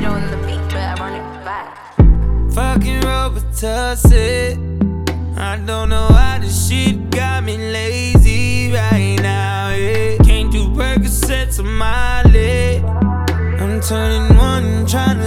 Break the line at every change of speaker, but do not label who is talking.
on the beat, but I run it back.
Fucking Robitussin. I don't know why this shit got me lazy right now, yeah. Can't do Percocets on my leg. I'm turning one, trying to